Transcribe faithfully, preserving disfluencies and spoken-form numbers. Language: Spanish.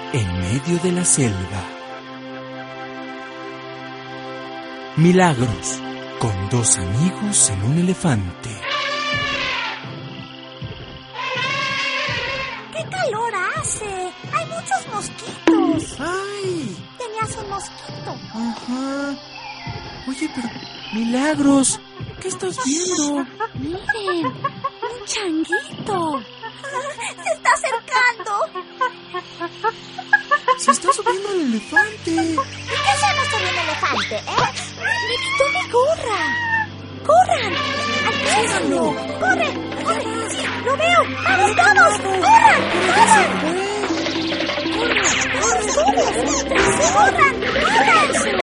en medio de la selva. Milagros, con dos amigos en un elefante. ¡Qué calor hace! ¡Hay muchos mosquitos! ¡Ay! Tenías un mosquito. Ajá. Oye, pero... Milagros, ¿qué estás viendo? Miren, un changuito. Se está acercando. Se está subiendo el elefante. ¿Y qué hacemos con un elefante, eh? ¡Me quitó mi gorra! ¡Corran! ¡Alcánzalo! ¡Corre! ¡Corre! ¡Sí, lo veo! ¡Vamos todos! ¡Corran! ¡Corran! ¡Corran! ¡Corran! ¡Corran! ¡Corran!